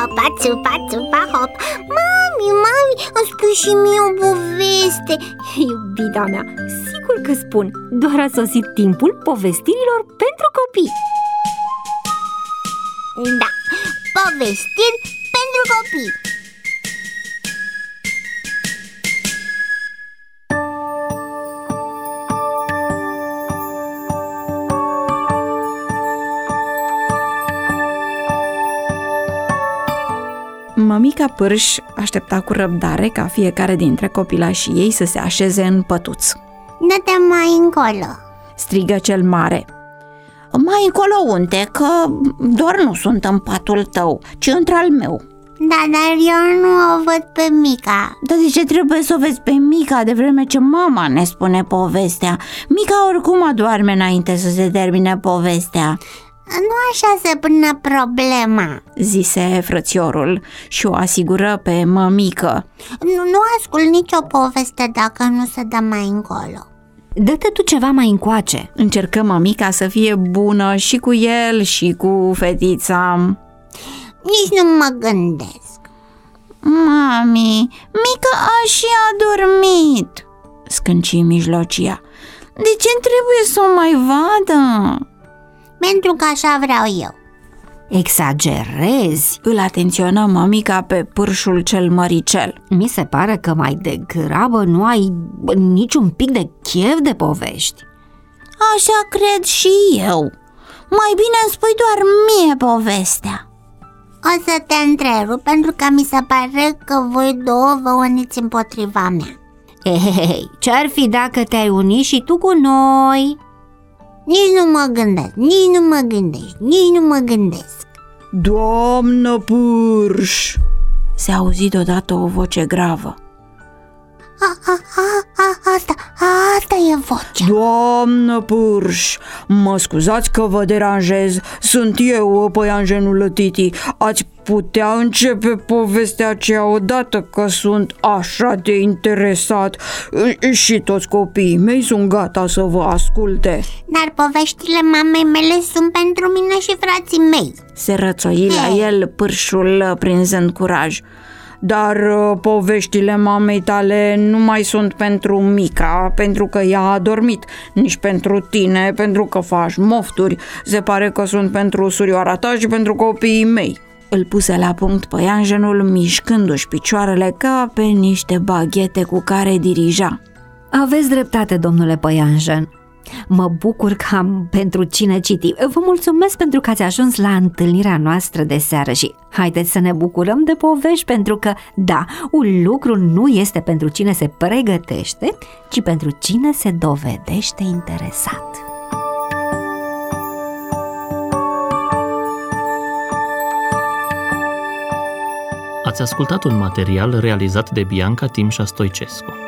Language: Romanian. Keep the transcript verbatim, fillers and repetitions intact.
țupa, țupa, țupa, hop. Mami, mami, îmi spui și mie o poveste. Iubita mea, sigur că spun. Doar a sosit timpul povestirilor pentru copii. Da, povestiri pentru copii. Mămica Pârș aștepta cu răbdare ca fiecare dintre copilașii ei să se așeze în pătuț. Dă-te mai încolo, strigă cel mare. Mai încolo unde? Că doar nu sunt în patul tău, ci într-al meu. Da, dar eu nu o văd pe Mica. Dar de ce trebuie să o vezi pe Mica de vreme ce mama ne spune povestea? Mica oricum adorme înainte să se termine povestea. Nu așa se pune problema, zise frățiorul și o asigură pe mămică. Nu, nu ascult nicio poveste dacă nu se dă mai încolo. Dă-te tu ceva mai încoace. Încercă mămica să fie bună și cu el și cu fetița. Nici nu mă gândesc. Mami, Mica a și adormit, scânci mijlocia. De ce trebuie să o mai vadă? Pentru că așa vreau eu. Exagerezi, îl atenționă mămica pe Pârșul cel măricel. Mi se pare că mai degrabă nu ai niciun pic de chef de povești. Așa cred și eu. Mai bine îmi spui doar mie povestea. O să te întrerup pentru că mi se pare că voi două vă uniți împotriva mea. Hei, hei, ce-ar fi dacă te-ai uni și tu cu noi? Nici nu mă gândesc, nici nu mă gândesc, nici nu mă gândesc. Doamnă Pârș, se auzi deodată o voce gravă. A, a, a, a, asta, a, asta e vocea. Doamnă Pârș, mă scuzați că vă deranjez, sunt eu, păianjenul Titi. Ați putea începe povestea aceea odată, că sunt așa de interesat și toți copiii mei sunt gata să vă asculte. Dar poveștile mamei mele sunt pentru mine și frații mei, se rățoi la el Pârșul prinzând curaj. Dar uh, poveștile mamei tale nu mai sunt pentru Mica, pentru că ea a dormit, nici pentru tine, pentru că faci mofturi. Se pare că sunt pentru surioara ta și pentru copiii mei. Îl puse la punct păianjenul, mișcându-și picioarele ca pe niște baghete cu care dirija. Aveți dreptate, domnule păianjen. Mă bucur că am pentru cine citi. Vă mulțumesc pentru că ați ajuns la întâlnirea noastră de seară și haideți să ne bucurăm de povești, pentru că, da, un lucru nu este pentru cine se pregătește, ci pentru cine se dovedește interesat. Ați ascultat un material realizat de Bianca Timșa Stoicescu.